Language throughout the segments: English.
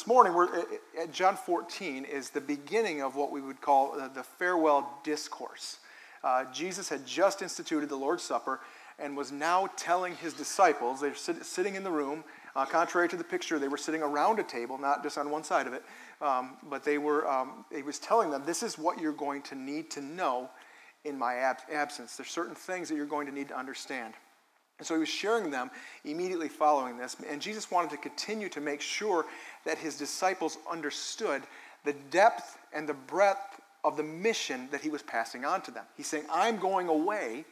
this morning, we're at John 14 is the beginning of what we would call the farewell discourse. Jesus had just instituted the Lord's Supper and was now telling his disciples, they're sitting in the room, contrary to the picture, they were sitting around a table, not just on one side of it, but he was telling them, this is what you're going to need to know in my absence. There's certain things that you're going to need to understand. And so he was sharing them immediately following this, and Jesus wanted to continue to make sure that his disciples understood the depth and the breadth of the mission that he was passing on to them. He's saying, I'm going away,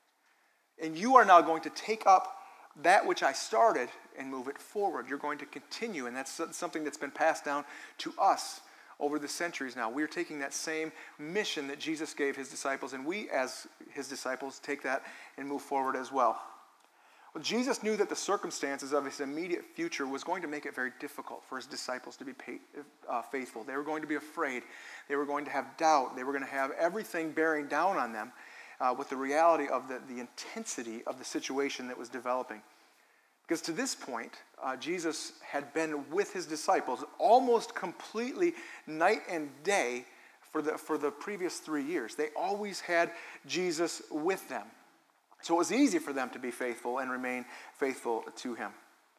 and you are now going to take up that which I started and move it forward. You're going to continue, and that's something that's been passed down to us over the centuries now. We're taking that same mission that Jesus gave his disciples, and we as his disciples take that and move forward as well. Well, Jesus knew that the circumstances of his immediate future was going to make it very difficult for his disciples to be faithful. They were going to be afraid. They were going to have doubt. They were going to have everything bearing down on them with the reality of the intensity of the situation that was developing. Because to this point, Jesus had been with his disciples almost completely night and day for the previous 3 years. They always had Jesus with them. So it was easy for them to be faithful and remain faithful to him.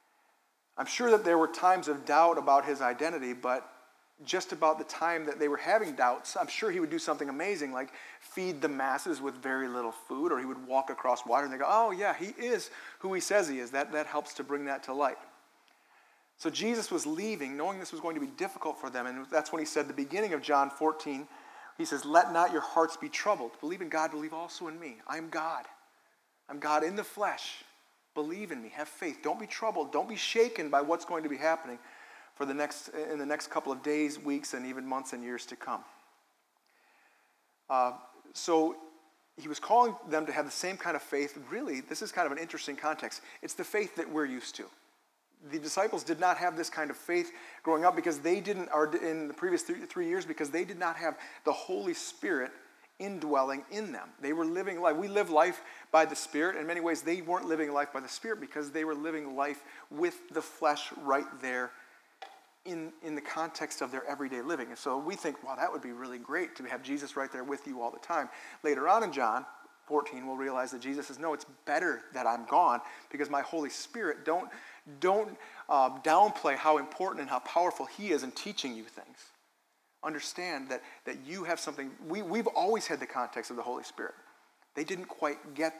I'm sure that there were times of doubt about his identity, but just about the time that they were having doubts, I'm sure he would do something amazing like feed the masses with very little food, or he would walk across water and they go, oh yeah, he is who he says he is. That helps to bring that to light. So Jesus was leaving, knowing this was going to be difficult for them, and that's when he said, the beginning of John 14, he says, let not your hearts be troubled. Believe in God, believe also in me. I am God. I'm God in the flesh. Believe in me. Have faith. Don't be troubled. Don't be shaken by what's going to be happening in the next couple of days, weeks, and even months and years to come. So he was calling them to have the same kind of faith. Really, this is kind of an interesting context. It's the faith that we're used to. The disciples did not have this kind of faith growing up because they didn't, or in the previous 3 years, because they did not have the Holy Spirit indwelling in them. They were living life. We live life by the Spirit. In many ways, they weren't living life by the Spirit because they were living life with the flesh right there in the context of their everyday living. And so we think, wow, that would be really great to have Jesus right there with you all the time. Later on in John 14, we'll realize that Jesus says, no, it's better that I'm gone because my Holy Spirit, don't downplay how important and how powerful he is in teaching you things. Understand that you have something. We've always had the context of the Holy Spirit. They didn't quite get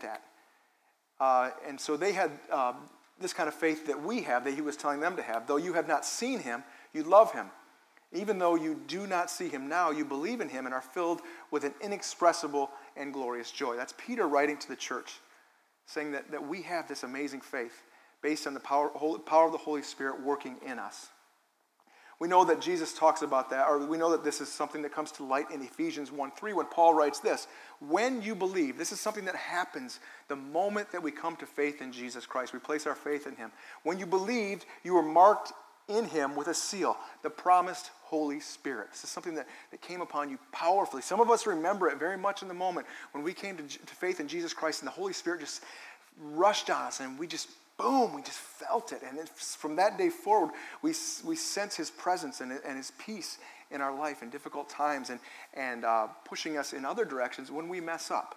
that. And so they had this kind of faith that we have, that he was telling them to have. Though you have not seen him, you love him. Even though you do not see him now, you believe in him and are filled with an inexpressible and glorious joy. That's Peter writing to the church, saying that we have this amazing faith based on the power of the Holy Spirit working in us. We know that Jesus talks about that, or we know that this is something that comes to light in Ephesians 1:3 when Paul writes this. When you believe, this is something that happens the moment that we come to faith in Jesus Christ. We place our faith in him. When you believed, you were marked in him with a seal, the promised Holy Spirit. This is something that came upon you powerfully. Some of us remember it very much in the moment when we came to faith in Jesus Christ and the Holy Spirit just rushed on us and we just felt it. And then from that day forward, we sense his presence and his peace in our life in difficult times and pushing us in other directions when we mess up.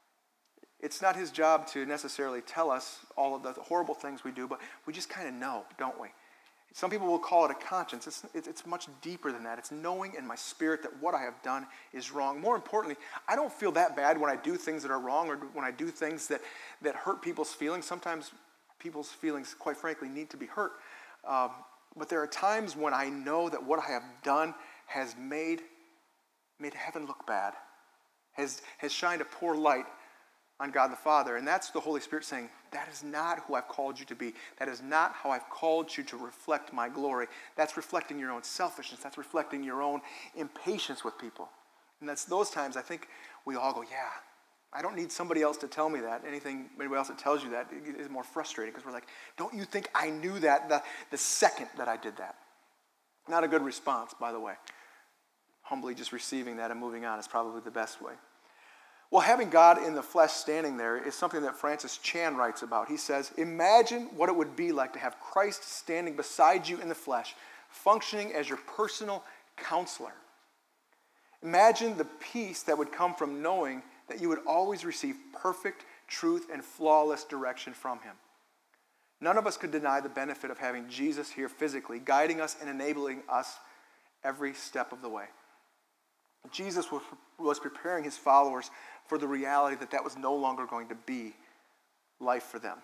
It's not his job to necessarily tell us all of the horrible things we do, but we just kind of know, don't we? Some people will call it a conscience. It's much deeper than that. It's knowing in my spirit that what I have done is wrong. More importantly, I don't feel that bad when I do things that are wrong or when I do things that hurt people's feelings. Sometimes people's feelings, quite frankly, need to be hurt. But there are times when I know that what I have done has made heaven look bad, has shined a poor light on God the Father. And that's the Holy Spirit saying, that is not who I've called you to be. That is not how I've called you to reflect my glory. That's reflecting your own selfishness. That's reflecting your own impatience with people. And that's those times I think we all go, yeah, I don't need somebody else to tell me that. Anybody else that tells you that is more frustrating because we're like, don't you think I knew that the second that I did that? Not a good response, by the way. Humbly just receiving that and moving on is probably the best way. Well, having God in the flesh standing there is something that Francis Chan writes about. He says, imagine what it would be like to have Christ standing beside you in the flesh, functioning as your personal counselor. Imagine the peace that would come from knowing that you would always receive perfect truth and flawless direction from him. None of us could deny the benefit of having Jesus here physically, guiding us and enabling us every step of the way. Jesus was preparing his followers for the reality that was no longer going to be life for them.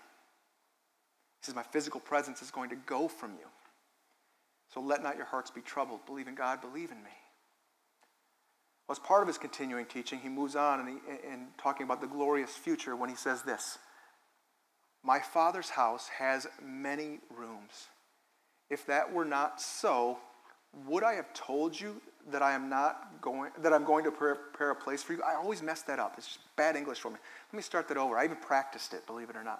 He says, my physical presence is going to go from you. So let not your hearts be troubled. Believe in God, believe in me. Well, as part of his continuing teaching, he moves on and talking about the glorious future when he says this, my Father's house has many rooms. If that were not so, would I have told you that I'm going to prepare a place for you? I always mess that up. It's just bad English for me. Let me start that over. I even practiced it, believe it or not.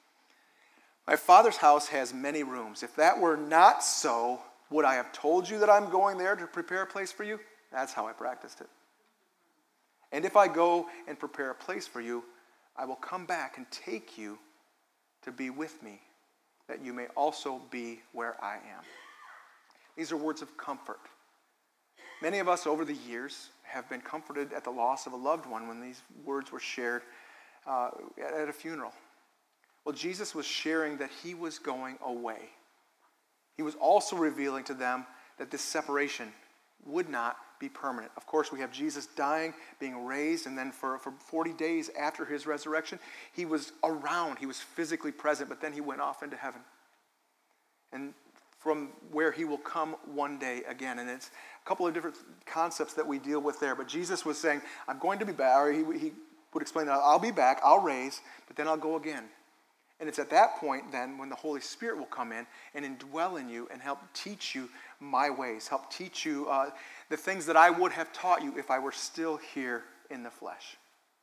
My Father's house has many rooms. If that were not so, would I have told you that I'm going there to prepare a place for you? That's how I practiced it. And if I go and prepare a place for you, I will come back and take you to be with me, that you may also be where I am. These are words of comfort. Many of us over the years have been comforted at the loss of a loved one when these words were shared at a funeral. Well, Jesus was sharing that he was going away. He was also revealing to them that this separation would not be permanent. Of course, we have Jesus dying, being raised, and then for 40 days after his resurrection, he was around, he was physically present, but then he went off into heaven. And from where he will come one day again. And it's a couple of different concepts that we deal with there. But Jesus was saying, I'm going to be back, or he would explain that, I'll be back, I'll raise, but then I'll go again. And it's at that point then when the Holy Spirit will come in and indwell in you and help teach you my ways, help teach you the things that I would have taught you if I were still here in the flesh.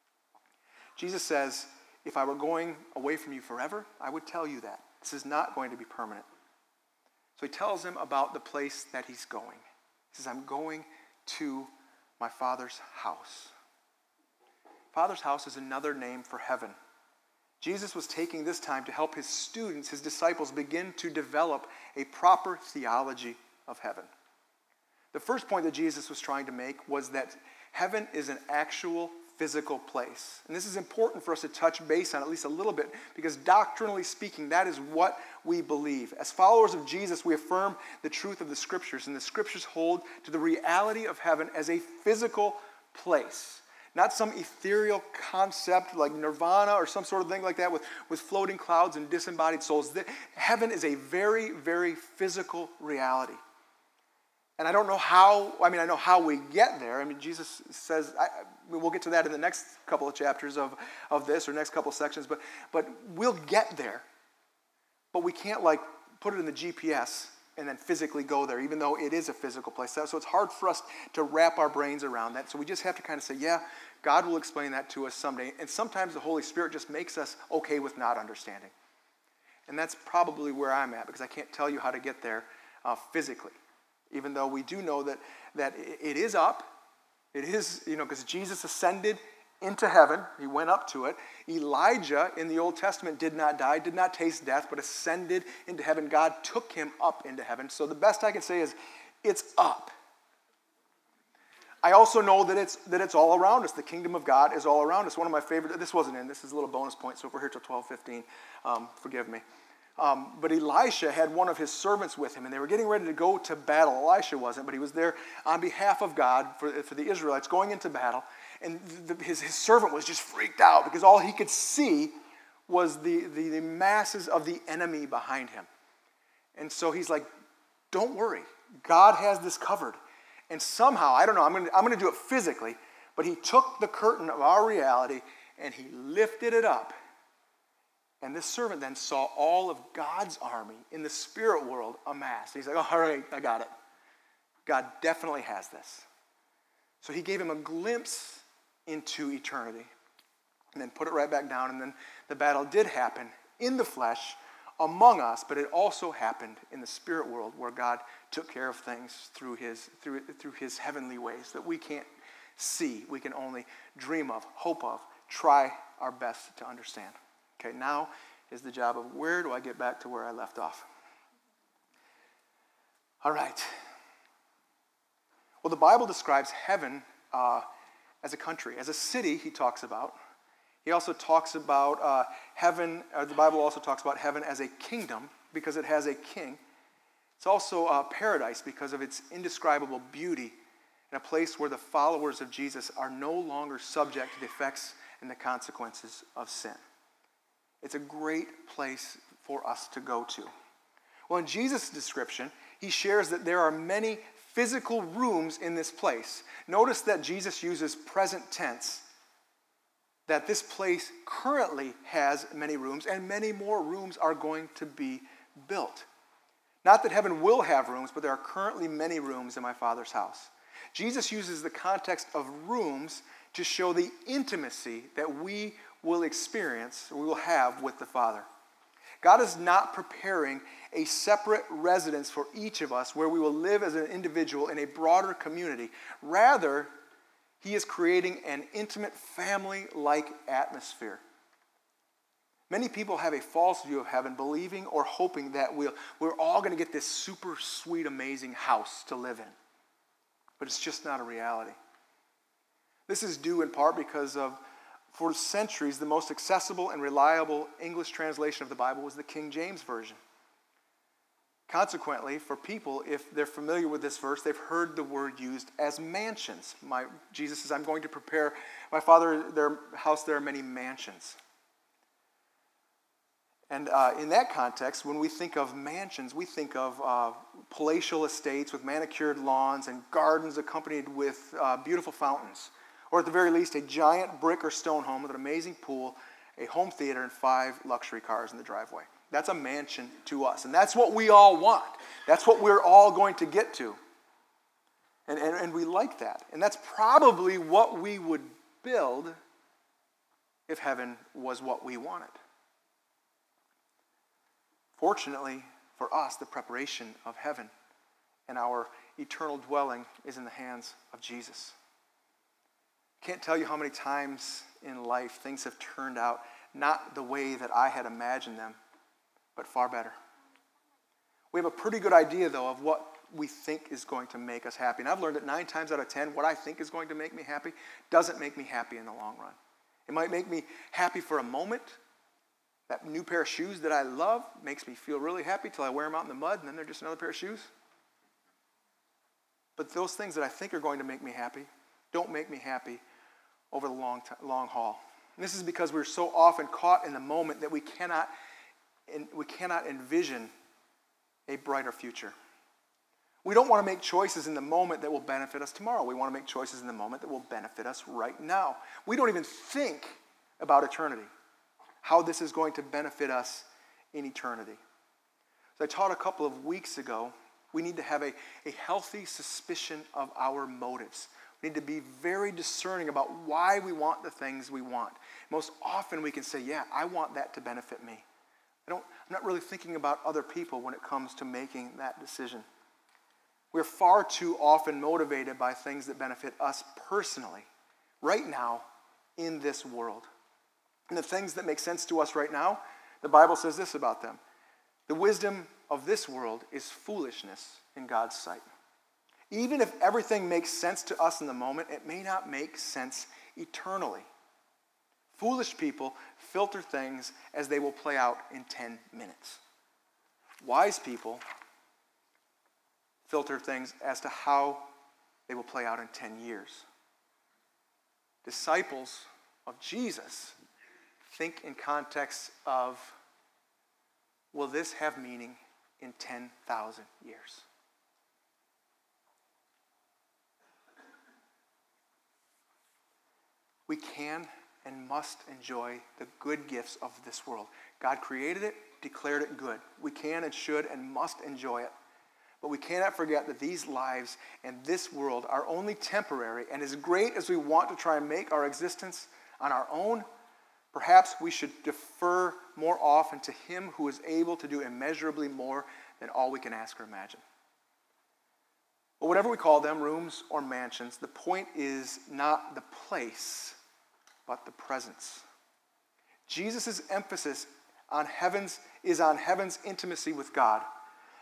Jesus says, if I were going away from you forever, I would tell you that. This is not going to be permanent. So he tells him about the place that he's going. He says, I'm going to my Father's house. Father's house is another name for heaven. Jesus was taking this time to help his students, his disciples, begin to develop a proper theology of heaven. The first point that Jesus was trying to make was that heaven is an actual physical place. And this is important for us to touch base on at least a little bit because doctrinally speaking, that is what we believe. As followers of Jesus, we affirm the truth of the Scriptures, and the Scriptures hold to the reality of heaven as a physical place. Not some ethereal concept like nirvana or some sort of thing like that with floating clouds and disembodied souls. Heaven is a very, very physical reality. And I don't know how, I know how we get there. Jesus says, we'll get to that in the next couple of chapters of this or next couple of sections, but we'll get there. But we can't put it in the GPS and then physically go there, even though it is a physical place. So it's hard for us to wrap our brains around that. So we just have to kind of say, yeah, God will explain that to us someday. And sometimes the Holy Spirit just makes us okay with not understanding. And that's probably where I'm at, because I can't tell you how to get there physically. Even though we do know that it is up. It is, because Jesus ascended into heaven. He went up to it. Elijah in the Old Testament did not die, did not taste death, but ascended into heaven. God took him up into heaven. So the best I can say is it's up. I also know that it's all around us. The kingdom of God is all around us. One of my favorite, this wasn't in, this is a little bonus point, so if we're here till 12:15, forgive me. But Elisha had one of his servants with him, and they were getting ready to go to battle. Elisha wasn't, but he was there on behalf of God for the Israelites going into battle. And his servant was just freaked out because all he could see was the masses of the enemy behind him. And so he's like, don't worry. God has this covered. And somehow, I don't know, I'm going to do it physically, but he took the curtain of our reality and he lifted it up. And this servant then saw all of God's army in the spirit world amassed. He's like, oh, all right, I got it. God definitely has this. So he gave him a glimpse into eternity and then put it right back down. And then the battle did happen in the flesh among us, but it also happened in the spirit world where God took care of things through his heavenly ways that we can't see. We can only dream of, hope of, try our best to understand. Okay, now is the job of where do I get back to where I left off? All right. Well, the Bible describes heaven as a country. As a city, he talks about. He also talks about heaven, the Bible also talks about heaven as a kingdom because it has a king. It's also paradise because of its indescribable beauty and a place where the followers of Jesus are no longer subject to the effects and the consequences of sin. It's a great place for us to go to. Well, in Jesus' description, he shares that there are many physical rooms in this place. Notice that Jesus uses present tense, that this place currently has many rooms, and many more rooms are going to be built. Not that heaven will have rooms, but there are currently many rooms in my Father's house. Jesus uses the context of rooms to show the intimacy that we will experience, or we will have with the Father. God is not preparing a separate residence for each of us where we will live as an individual in a broader community. Rather, he is creating an intimate family-like atmosphere. Many people have a false view of heaven, believing or hoping that we're all going to get this super sweet, amazing house to live in. But it's just not a reality. This is due in part because for centuries, the most accessible and reliable English translation of the Bible was the King James Version. Consequently, for people, if they're familiar with this verse, they've heard the word used as mansions. Jesus says, I'm going to prepare my Father their house, there are many mansions. And in that context, when we think of mansions, we think of palatial estates with manicured lawns and gardens accompanied with beautiful fountains. Or at the very least, a giant brick or stone home with an amazing pool, a home theater, and 5 luxury cars in the driveway. That's a mansion to us. And that's what we all want. That's what we're all going to get to. And we like that. And that's probably what we would build if heaven was what we wanted. Fortunately for us, the preparation of heaven and our eternal dwelling is in the hands of Jesus. Can't tell you how many times in life things have turned out not the way that I had imagined them, but far better. We have a pretty good idea, though, of what we think is going to make us happy. And I've learned that 9 times out of 10, what I think is going to make me happy doesn't make me happy in the long run. It might make me happy for a moment. That new pair of shoes that I love makes me feel really happy till I wear them out in the mud, and then they're just another pair of shoes. But those things that I think are going to make me happy don't make me happy over the long haul. And this is because we're so often caught in the moment that we cannot envision a brighter future. We don't want to make choices in the moment that will benefit us tomorrow. We want to make choices in the moment that will benefit us right now. We don't even think about eternity, how this is going to benefit us in eternity. As I taught a couple of weeks ago, we need to have a healthy suspicion of our motives. We need to be very discerning about why we want the things we want. Most often we can say, yeah, I want that to benefit me. I'm not really thinking about other people when it comes to making that decision. We're far too often motivated by things that benefit us personally, right now, in this world. And the things that make sense to us right now, the Bible says this about them. The wisdom of this world is foolishness in God's sight. Even if everything makes sense to us in the moment, it may not make sense eternally. Foolish people filter things as they will play out in 10 minutes. Wise people filter things as to how they will play out in 10 years. Disciples of Jesus think in context of, will this have meaning in 10,000 years? We can and must enjoy the good gifts of this world. God created it, declared it good. We can and should and must enjoy it. But we cannot forget that these lives and this world are only temporary, and as great as we want to try and make our existence on our own, perhaps we should defer more often to Him who is able to do immeasurably more than all we can ask or imagine. But whatever we call them, rooms or mansions, the point is not the place, but the presence. Jesus' emphasis on heaven's intimacy with God.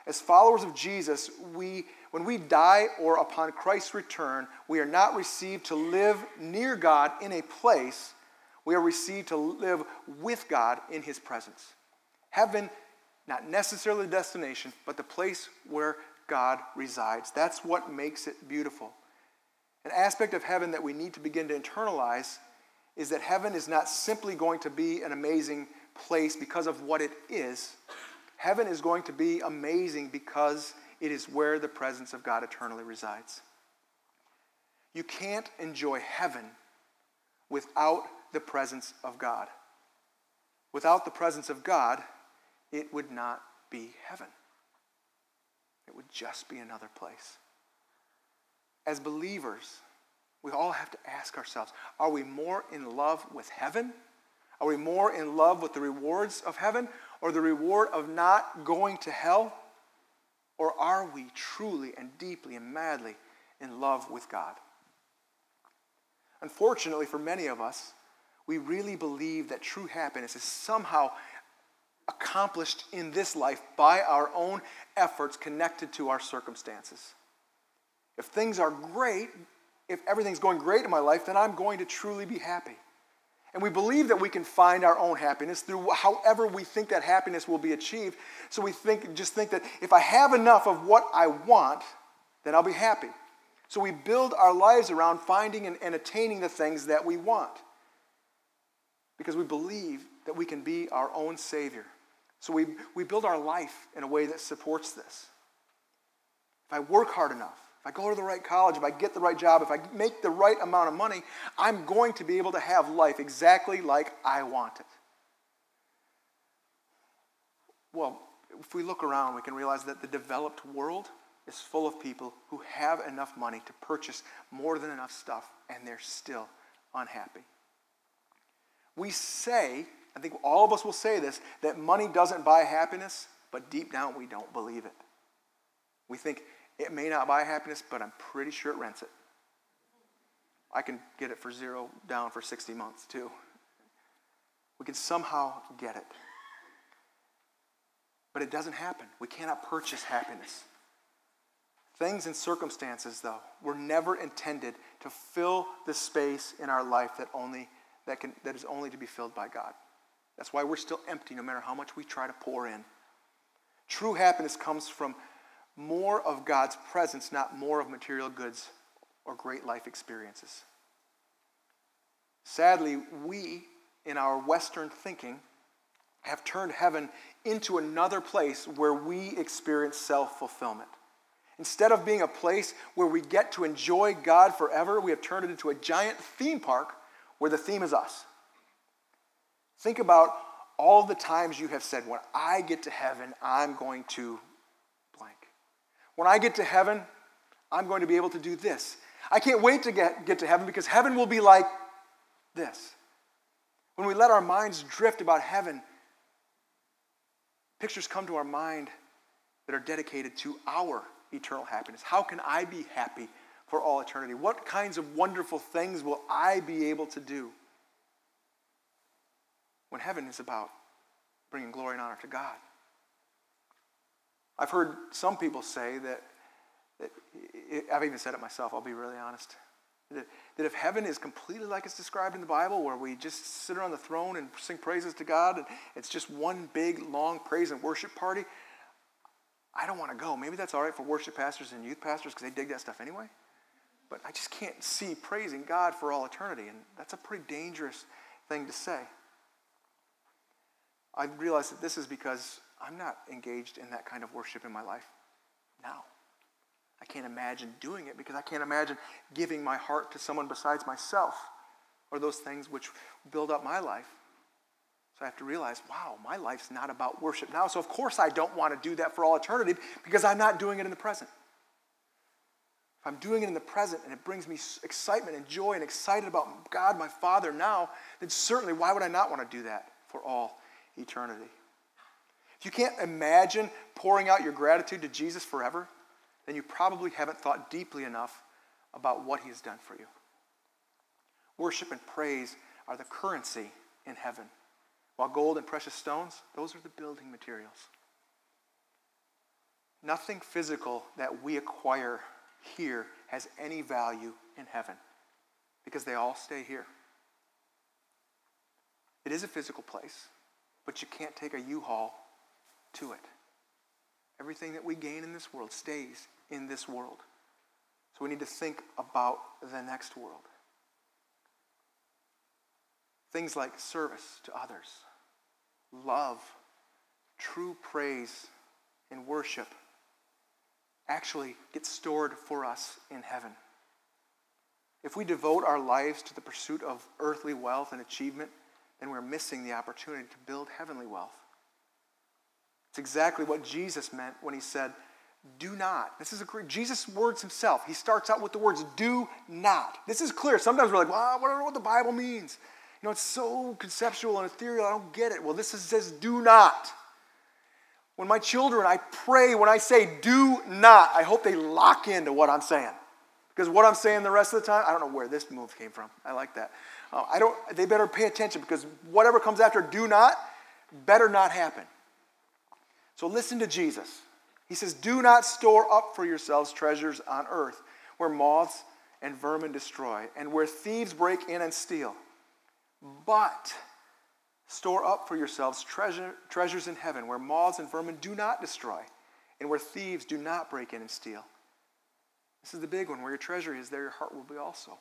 As followers of Jesus, when we die or upon Christ's return, we are not received to live near God in a place. We are received to live with God in his presence. Heaven, not necessarily the destination, but the place where God resides. That's what makes it beautiful. An aspect of heaven that we need to begin to internalize is that heaven is not simply going to be an amazing place because of what it is. Heaven is going to be amazing because it is where the presence of God eternally resides. You can't enjoy heaven without the presence of God. Without the presence of God, it would not be heaven. It would just be another place. As believers, we all have to ask ourselves, are we more in love with heaven? Are we more in love with the rewards of heaven or the reward of not going to hell? Or are we truly and deeply and madly in love with God? Unfortunately, for many of us, we really believe that true happiness is somehow accomplished in this life by our own efforts connected to our circumstances. If things are great, if everything's going great in my life, then I'm going to truly be happy. And we believe that we can find our own happiness through however we think that happiness will be achieved. So we just think that if I have enough of what I want, then I'll be happy. So we build our lives around finding and attaining the things that we want. Because we believe that we can be our own Savior. So we build our life in a way that supports this. If I work hard enough, if I go to the right college, if I get the right job, if I make the right amount of money, I'm going to be able to have life exactly like I want it. Well, if we look around, we can realize that the developed world is full of people who have enough money to purchase more than enough stuff, and they're still unhappy. We say, I think all of us will say this, that money doesn't buy happiness, but deep down we don't believe it. We think it may not buy happiness, but I'm pretty sure it rents it. I can get it for $0 down for 60 months too. We can somehow get it. But it doesn't happen. We cannot purchase happiness. Things and circumstances, though, were never intended to fill the space in our life that is only to be filled by God. That's why we're still empty no matter how much we try to pour in. True happiness comes from more of God's presence, not more of material goods or great life experiences. Sadly, we, in our Western thinking, have turned heaven into another place where we experience self-fulfillment. Instead of being a place where we get to enjoy God forever, we have turned it into a giant theme park where the theme is us. Think about all the times you have said, when I get to heaven, I'm going to blank. When I get to heaven, I'm going to be able to do this. I can't wait to get to heaven because heaven will be like this. When we let our minds drift about heaven, pictures come to our mind that are dedicated to our eternal happiness. How can I be happy for all eternity? What kinds of wonderful things will I be able to do? When heaven is about bringing glory and honor to God. I've heard some people say that I've even said it myself, I'll be really honest, that if heaven is completely like it's described in the Bible, where we just sit around the throne and sing praises to God, and it's just one big, long praise and worship party, I don't want to go. Maybe that's all right for worship pastors and youth pastors because they dig that stuff anyway. But I just can't see praising God for all eternity, and that's a pretty dangerous thing to say. I realize that this is because I'm not engaged in that kind of worship in my life now. I can't imagine doing it because I can't imagine giving my heart to someone besides myself or those things which build up my life. So I have to realize, wow, my life's not about worship now. So of course I don't want to do that for all eternity because I'm not doing it in the present. If I'm doing it in the present and it brings me excitement and joy and excited about God, my Father now, then certainly why would I not want to do that for all eternity? If you can't imagine pouring out your gratitude to Jesus forever, then you probably haven't thought deeply enough about what he has done for you. Worship and praise are the currency in heaven, while gold and precious stones, those are the building materials. Nothing physical that we acquire here has any value in heaven because they all stay here. It is a physical place, but you can't take a U-Haul to it. Everything that we gain in this world stays in this world. So we need to think about the next world. Things like service to others, love, true praise, and worship actually get stored for us in heaven. If we devote our lives to the pursuit of earthly wealth and achievement, then we're missing the opportunity to build heavenly wealth. It's exactly what Jesus meant when he said, do not. This is Jesus' words himself. He starts out with the words, do not. This is clear. Sometimes we're like, well, I don't know what the Bible means. You know, it's so conceptual and ethereal, I don't get it. Well, this says, do not. When my children, I pray, when I say do not, I hope they lock into what I'm saying. Because what I'm saying the rest of the time, I don't know where this move came from. I like that. They better pay attention because whatever comes after do not, better not happen. So listen to Jesus. He says, do not store up for yourselves treasures on earth where moths and vermin destroy and where thieves break in and steal. But store up for yourselves treasures in heaven where moths and vermin do not destroy and where thieves do not break in and steal. This is the big one. Where your treasure is, there your heart will be also.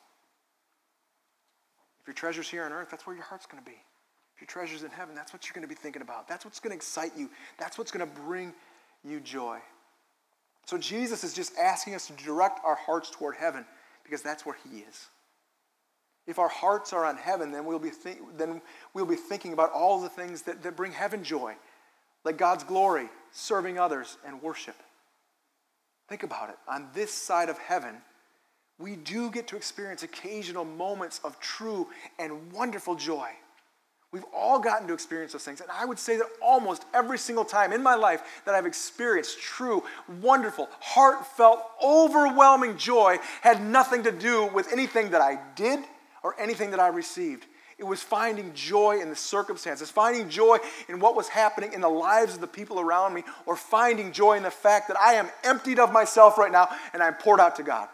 If your treasure's here on earth, that's where your heart's going to be. If your treasure's in heaven, that's what you're going to be thinking about. That's what's going to excite you. That's what's going to bring you joy. So Jesus is just asking us to direct our hearts toward heaven because that's where he is. If our hearts are on heaven, then we'll be thinking about all the things that bring heaven joy, like God's glory, serving others, and worship. Think about it. On this side of heaven, we do get to experience occasional moments of true and wonderful joy. We've all gotten to experience those things. And I would say that almost every single time in my life that I've experienced true, wonderful, heartfelt, overwhelming joy had nothing to do with anything that I did or anything that I received. It was finding joy in the circumstances, finding joy in what was happening in the lives of the people around me, or finding joy in the fact that I am emptied of myself right now and I'm poured out to God.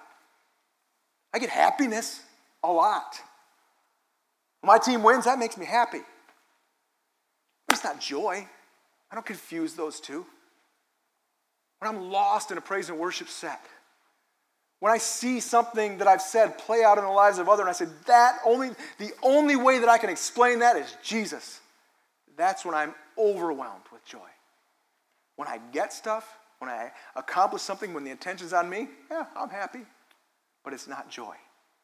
I get happiness a lot. When my team wins, that makes me happy. But it's not joy. I don't confuse those two. When I'm lost in a praise and worship set, when I see something that I've said play out in the lives of others, and I say, the only way that I can explain that is Jesus. That's when I'm overwhelmed with joy. When I get stuff, when I accomplish something, when the attention's on me, yeah, I'm happy. But it's not joy.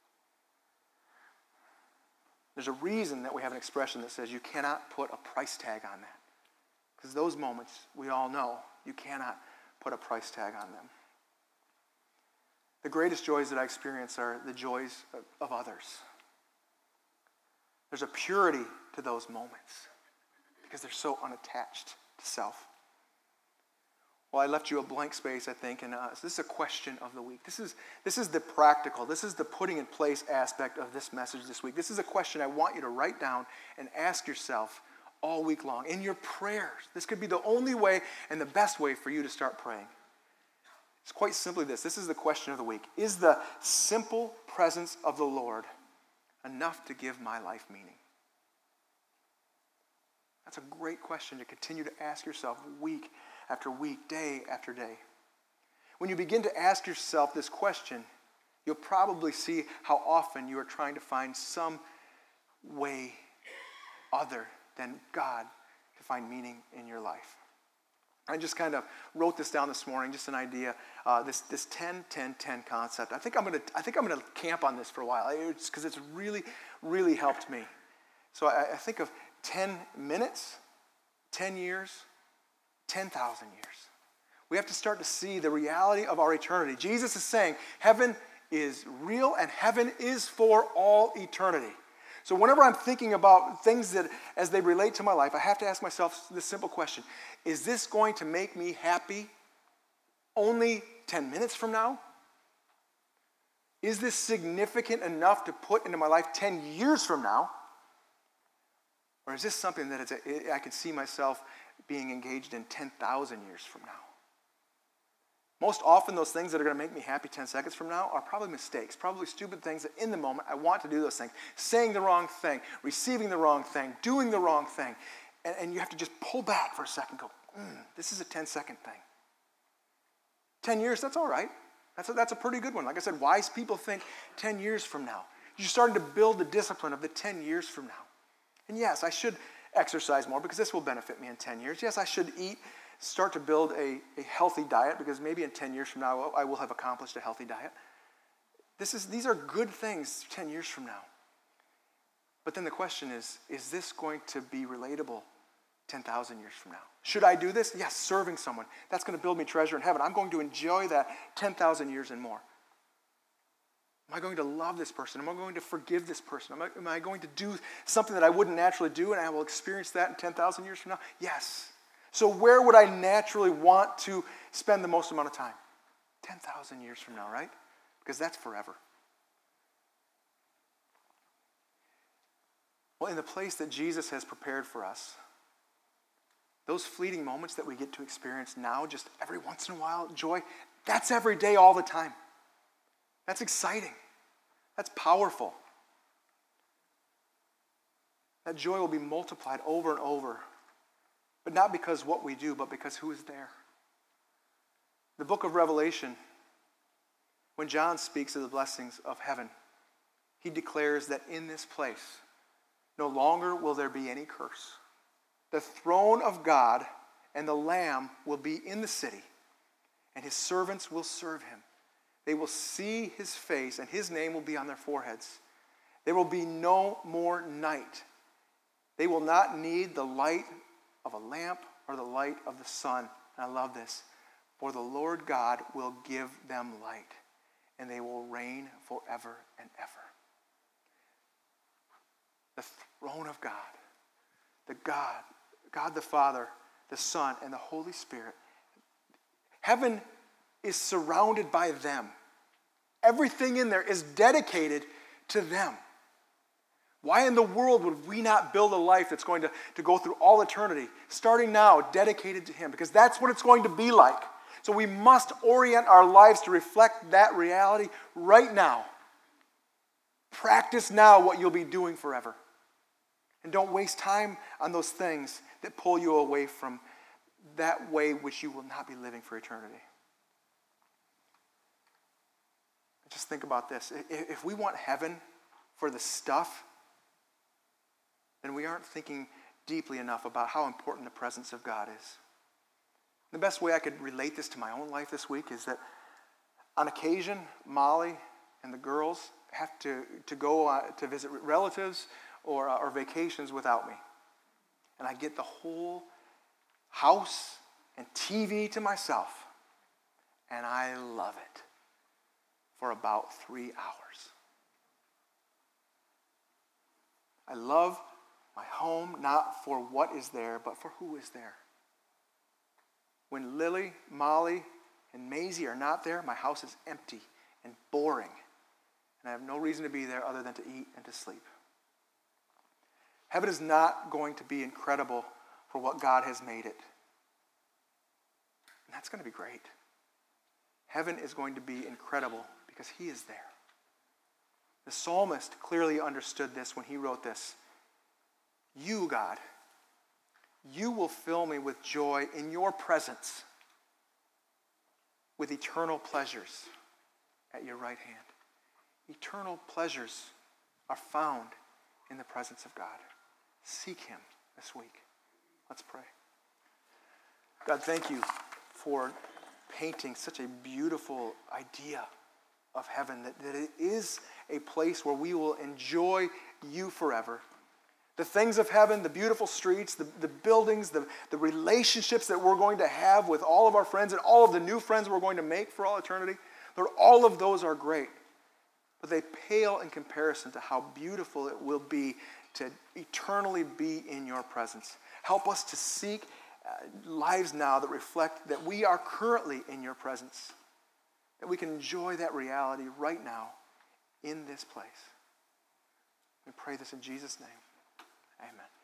There's a reason that we have an expression that says you cannot put a price tag on that. Because those moments, we all know, you cannot put a price tag on them. The greatest joys that I experience are the joys of others. There's a purity to those moments because they're so unattached to self. Well, I left you a blank space, I think, and so this is a question of the week. This is the practical, this is the putting in place aspect of this message this week. This is a question I want you to write down and ask yourself all week long in your prayers. This could be the only way and the best way for you to start praying. It's quite simply this. This is the question of the week. Is the simple presence of the Lord enough to give my life meaning? That's a great question to continue to ask yourself week after week, day after day. When you begin to ask yourself this question, you'll probably see how often you are trying to find some way other than God to find meaning in your life. I just kind of wrote this down this morning, just an idea. This 10-10-10 concept. I think I'm gonna camp on this for a while, because it's really, really helped me. So I think of 10 minutes, 10 years, 10,000 years. We have to start to see the reality of our eternity. Jesus is saying heaven is real and heaven is for all eternity. So whenever I'm thinking about things that, as they relate to my life, I have to ask myself this simple question. Is this going to make me happy only 10 minutes from now? Is this significant enough to put into my life 10 years from now? Or is this something that I can see myself being engaged in 10,000 years from now? Most often, those things that are going to make me happy 10 seconds from now are probably mistakes, probably stupid things that in the moment I want to do those things. Saying the wrong thing, receiving the wrong thing, doing the wrong thing. And you have to just pull back for a second and go, this is a 10-second thing. 10 years, that's all right. That's a pretty good one. Like I said, wise people think 10 years from now. You're starting to build the discipline of the 10 years from now. And yes, I should exercise more because this will benefit me in 10 years. Yes, I should start to build a healthy diet because maybe in 10 years from now I will have accomplished a healthy diet. These are good things 10 years from now. But then the question is this going to be relatable 10,000 years from now? Should I do this? Yes, serving someone. That's going to build me treasure in heaven. I'm going to enjoy that 10,000 years and more. Am I going to love this person? Am I going to forgive this person? Am I going to do something that I wouldn't naturally do and I will experience that in 10,000 years from now? Yes. So where would I naturally want to spend the most amount of time? 10,000 years from now, right? Because that's forever. Well, in the place that Jesus has prepared for us, those fleeting moments that we get to experience now, just every once in a while, joy, that's every day, all the time. That's exciting. That's powerful. That joy will be multiplied over and over. But not because what we do, but because who is there. The book of Revelation, when John speaks of the blessings of heaven, he declares that in this place, no longer will there be any curse. The throne of God and the Lamb will be in the city, and his servants will serve him. They will see his face, and his name will be on their foreheads. There will be no more night. They will not need the light of a lamp or the light of the sun. And I love this. For the Lord God will give them light, and they will reign forever and ever. The throne of God, God the Father, the Son, and the Holy Spirit. Heaven is surrounded by them. Everything in there is dedicated to them. Why in the world would we not build a life that's going to go through all eternity, starting now, dedicated to him? Because that's what it's going to be like. So we must orient our lives to reflect that reality right now. Practice now what you'll be doing forever. And don't waste time on those things that pull you away from that way which you will not be living for eternity. Just think about this. If we want heaven for the stuff, then we aren't thinking deeply enough about how important the presence of God is. The best way I could relate this to my own life this week is that on occasion, Molly and the girls have to go to visit relatives or vacations without me. And I get the whole house and TV to myself. And I love it for about 3 hours. I love my home not for what is there, but for who is there. When Lily, Molly, and Maisie are not there, my house is empty and boring. And I have no reason to be there other than to eat and to sleep. Heaven is not going to be incredible for what God has made it. And that's going to be great. Heaven is going to be incredible because he is there. The psalmist clearly understood this when he wrote this. You, God, you will fill me with joy in your presence, with eternal pleasures at your right hand. Eternal pleasures are found in the presence of God. Seek him this week. Let's pray. God, thank you for painting such a beautiful idea of heaven, that it is a place where we will enjoy you forever. The things of heaven, the beautiful streets, the buildings, the relationships that we're going to have with all of our friends and all of the new friends we're going to make for all eternity, Lord, all of those are great. But they pale in comparison to how beautiful it will be to eternally be in your presence. Help us to seek lives now that reflect that we are currently in your presence, that we can enjoy that reality right now in this place. We pray this in Jesus' name. Amen.